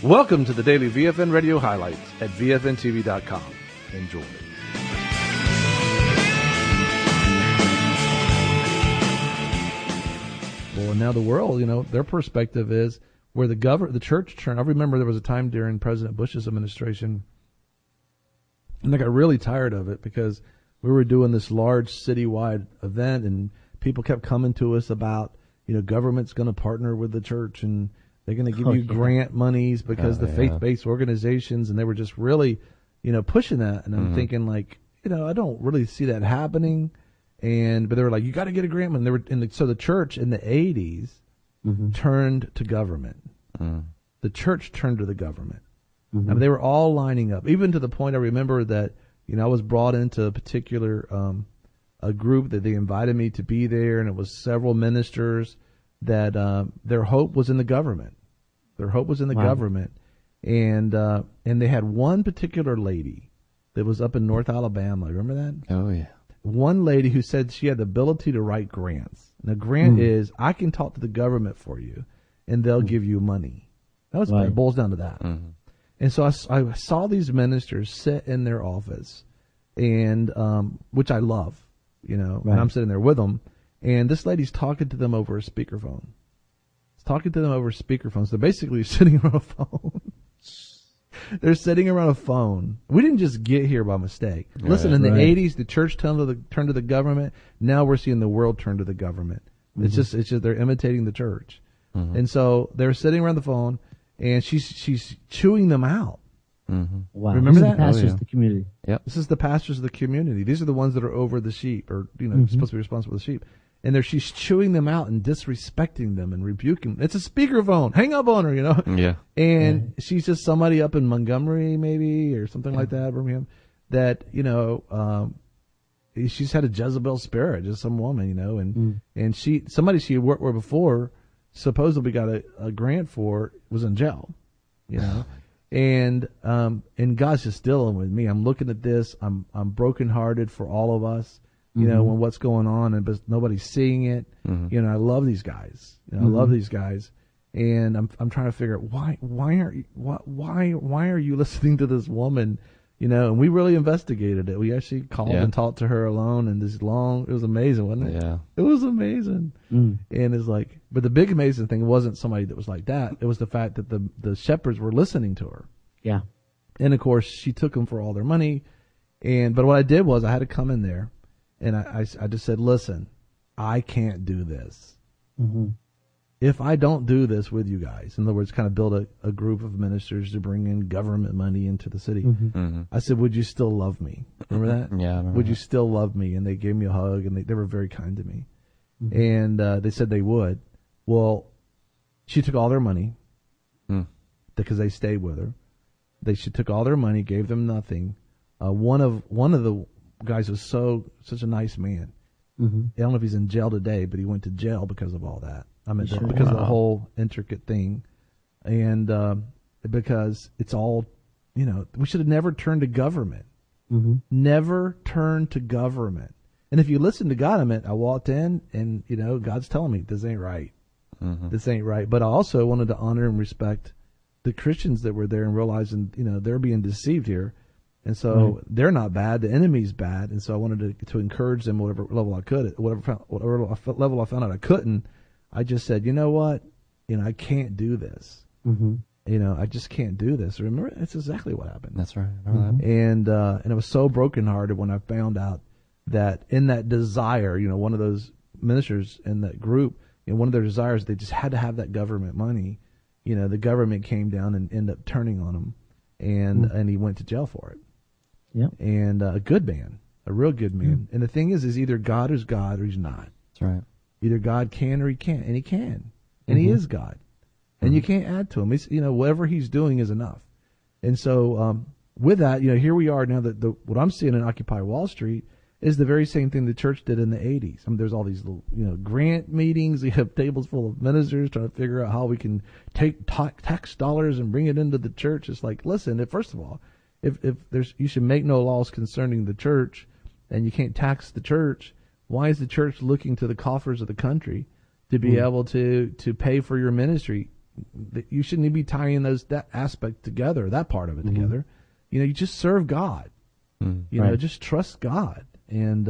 Welcome to the daily VFN radio highlights at VFNTV.com. Enjoy. Well, now the world, their perspective is where the church turned. I remember there was a time during President Bush's administration, and I got really tired of it because we were doing this large citywide event, and people kept coming to us about, government's going to partner with the church, and they're going to give you grant monies because the faith-based organizations, and they were just really, pushing that. And I'm thinking I don't really see that happening. But they were like, you got to get a grant money. So the church in the 80s turned to government. The church turned to the government. I mean, they were all lining up, even to the point I remember that, I was brought into a particular a group that they invited me to be there, and it was several ministers that their hope was in the government. Their hope was in the government. And they had one particular lady that was up in North Alabama. Remember that? Oh, yeah. One lady who said she had the ability to write grants. Now, grant is, I can talk to the government for you, and they'll give you money. It boils down to that. And so I saw these ministers sit in their office, and which I love, and I'm sitting there with them, and this lady's talking to them over a speakerphone. So they're basically sitting around a phone. They're sitting around a phone. We didn't just get here by mistake. Listen, in the 80s, the church turned to the government. Now we're seeing the world turn to the government. It's just they're imitating the church. And so they're sitting around the phone, and she's chewing them out. Wow. Remember that? The pastors of the community. Yep. This is the pastors of the community. These are the ones that are over the sheep, or supposed to be responsible for the sheep. And she's chewing them out and disrespecting them and rebuking them. It's a speakerphone. Hang up on her, Yeah. And she's just somebody up in Montgomery, maybe, or something like that, Birmingham, that, she's had a Jezebel spirit, just some woman, and somebody she had worked with before, supposedly got a grant for, was in jail, and God's just dealing with me. I'm looking at this. I'm brokenhearted for all of us. When what's going on, but nobody's seeing it. I love these guys. I love these guys, and I'm trying to figure out why are you listening to this woman? And we really investigated it. We actually called and talked to her alone, and it was amazing, wasn't it? Yeah, it was amazing. And it's like, but the big amazing thing wasn't somebody that was like that. It was the fact that the shepherds were listening to her. Yeah, and of course she took them for all their money, but what I did was I had to come in there. And I just said, listen, I can't do this. If I don't do this with you guys, in other words, kind of build a group of ministers to bring in government money into the city, I said, would you still love me? Remember that? Yeah. I remember would you still love me? And they gave me a hug, and they were very kind to me. And they said they would. Well, she took all their money because they stayed with her. She took all their money, gave them nothing. One of the guys was such a nice man. I don't know if he's in jail today, but he went to jail because of all that. Because of the whole intricate thing, and because it's all, we should have never turned to government. Never turned to government. And if you listen to God, I walked in, and God's telling me this ain't right. This ain't right. But I also wanted to honor and respect the Christians that were there, and realizing they're being deceived here. And so they're not bad. The enemy's bad. And so I wanted to encourage them whatever level I could. Whatever level I found out I couldn't, I just said, you know what? I can't do this. I just can't do this. Remember, that's exactly what happened. That's right. I remember that. And I was so brokenhearted when I found out that in that desire, one of those ministers in that group, one of their desires, they just had to have that government money. The government came down and ended up turning on him, and he went to jail for it. Yep. And a good man, a real good man. And the thing is either God is God or he's not. That's right. Either God can or he can't, and he can, and he is God, and you can't add to him. It's, whatever he's doing is enough. And so with that, here we are now. That what I'm seeing in Occupy Wall Street is the very same thing the church did in the 80s. There's all these little, grant meetings. We have tables full of ministers trying to figure out how we can take tax dollars and bring it into the church. It's like, listen, first of all, if you should make no laws concerning the church, and you can't tax the church, why is the church looking to the coffers of the country to be able to pay for your ministry? you shouldn't be tying that aspect together, that part of it together. You just serve God. Just trust God. And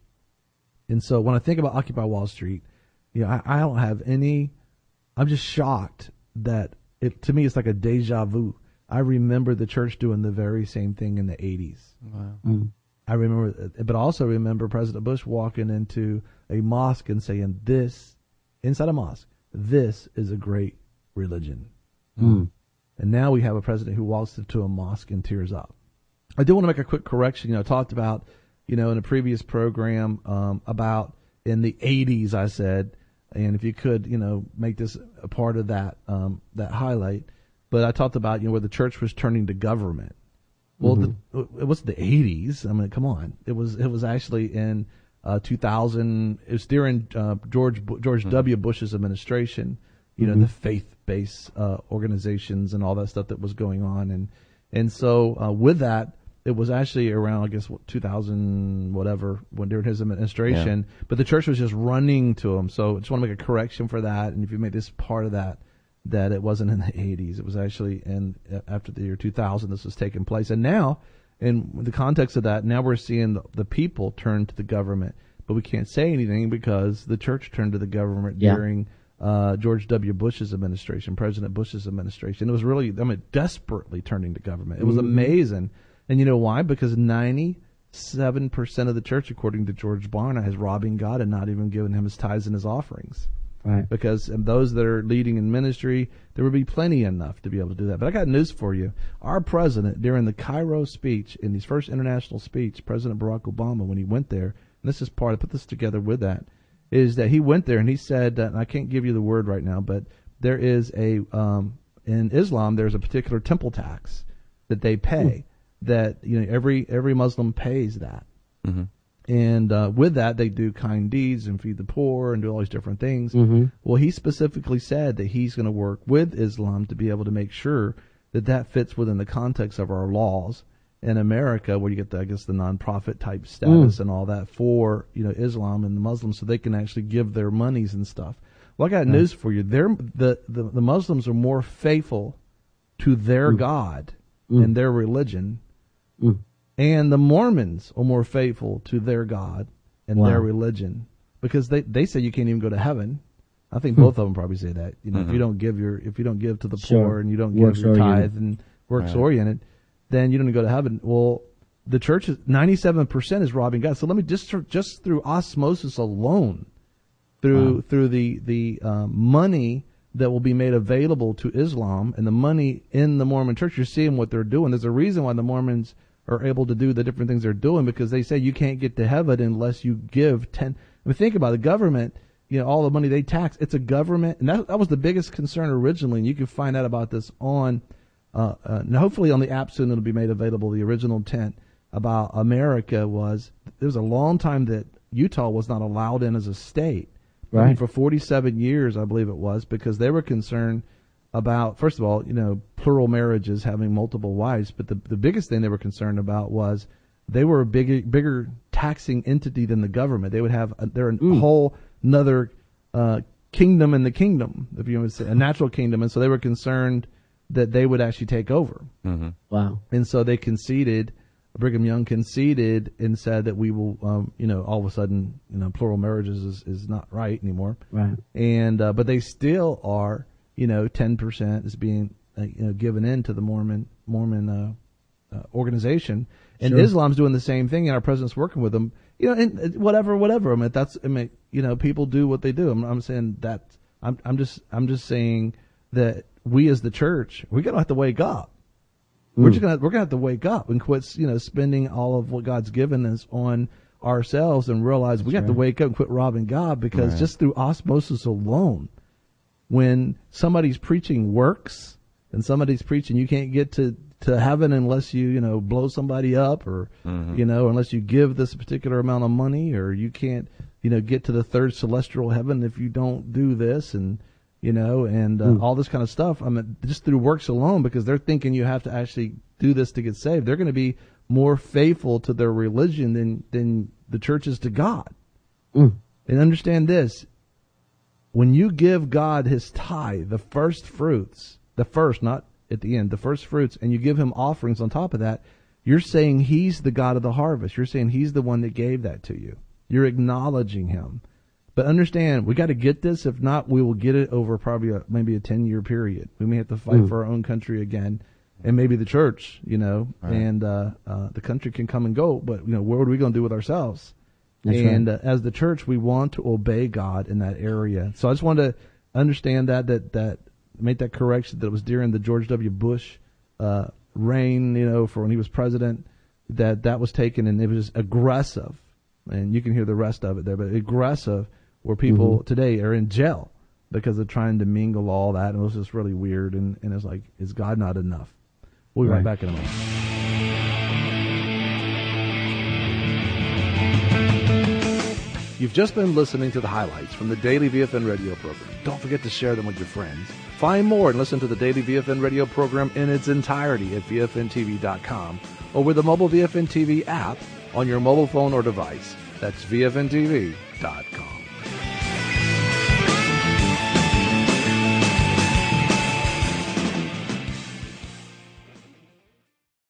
so when I think about Occupy Wall Street, I don't have any. I'm just shocked that to me it's like a deja vu. I remember the church doing the very same thing in the 80s. Wow. I remember, but I also remember President Bush walking into a mosque and saying, inside a mosque, this is a great religion. And now we have a president who walks into a mosque and tears up. I do want to make a quick correction. I talked about, in a previous program, about in the 80s, I said, and if you could, make this a part of that, that highlight. But I talked about, where the church was turning to government. Well, it was the 80s. I mean, come on. It was actually in 2000. It was during George W. Bush's administration. The faith-based organizations and all that stuff that was going on, and so with that, it was actually around, I guess, 2000 whatever during his administration. Yeah. But the church was just running to him. So I just want to make a correction for that. And if you make this part of that it wasn't in the 80s. It was actually after the year 2000 this was taking place. And now, in the context of that, now we're seeing the people turn to the government. But we can't say anything because the church turned to the government during George W. Bush's administration, President Bush's administration. It was really, desperately turning to government. It was amazing. And you know why? Because 97% of the church, according to George Barna, is robbing God and not even giving him his tithes and his offerings. Right. Because those that are leading in ministry, there would be plenty enough to be able to do that. But I got news for you. Our president, during the Cairo speech, in his first international speech, President Barack Obama, when he went there, and this is part, I put this together with that, is that he went there and he said, and I can't give you the word right now, but there is in Islam, there's a particular temple tax that they pay that, every Muslim pays that. Mm-hmm. And with that, they do kind deeds and feed the poor and do all these different things. Mm-hmm. Well, he specifically said that he's going to work with Islam to be able to make sure that fits within the context of our laws in America, where you get the nonprofit type status and all that for Islam and the Muslims, so they can actually give their monies and stuff. Well, I got news for you. The Muslims are more faithful to their God and their religion. And the Mormons are more faithful to their God and their religion, because they say you can't even go to heaven. I think both of them probably say that. If you don't give to the poor and you don't give your tithe and works oriented, then you don't go to heaven. Well, the church is 97% is robbing God. So let me just through osmosis alone, through the money that will be made available to Islam and the money in the Mormon church, you're seeing what they're doing. There's a reason why the Mormons are able to do the different things they're doing, because they say you can't get to heaven unless you give 10. I mean, think about it. The government, all the money they tax, it's a government, and that was the biggest concern originally, and you can find out about this on, and hopefully on the app soon it'll be made available. The original intent about America was, there was a long time that Utah was not allowed in as a state. Right. I mean, for 47 years, I believe it was, because they were concerned about, first of all, plural marriages, having multiple wives, but the biggest thing they were concerned about was they were a bigger taxing entity than the government. They would have they're a whole another kingdom in the kingdom, if you want to say, a natural kingdom, and so they were concerned that they would actually take over. Mm-hmm. Wow! And so they conceded. Brigham Young conceded and said that we will, all of a sudden, plural marriages is not right anymore. Right. And but they still are. 10% is being, given in to the Mormon organization, and Islam's doing the same thing, and our president's working with them. And whatever. I mean, people do what they do. I'm saying that I'm just saying that we as the church, we're gonna have to wake up. We're gonna have to wake up and quit, spending all of what God's given us on ourselves, and realize we have to wake up and quit robbing God, because just through osmosis alone, when somebody's preaching works and somebody's preaching you can't get to heaven unless you blow somebody up, or unless you give this particular amount of money, or you can't get to the third celestial heaven if you don't do this, and all this kind of stuff. I mean, just through works alone, because they're thinking you have to actually do this to get saved. They're going to be more faithful to their religion than the church is to God. And understand this. when you give God his tithe, the first fruits, the first, not at the end, the first fruits, and you give him offerings on top of that, you're saying he's the God of the harvest. You're saying he's the one that gave that to you. You're acknowledging him. But understand, we got to get this. If not, we will get it over probably maybe a 10-year period. We may have to fight for our own country again, and maybe the church, right. And the country can come and go. But what are we going to do with ourselves? That's and right. As the church, we want to obey God in that area. So I just wanted to understand that make that correction, that it was during the George W. Bush reign, for when he was president, that was taken, and it was aggressive. And you can hear the rest of it there, but aggressive, where people today are in jail because they're trying to mingle all that. And it was just really weird. And it's like, is God not enough? We'll be right back in a moment. You've just been listening to the highlights from the Daily VFN radio program. Don't forget to share them with your friends. Find more and listen to the Daily VFN radio program in its entirety at VFNTV.com or with the mobile VFN TV app on your mobile phone or device. That's VFNTV.com.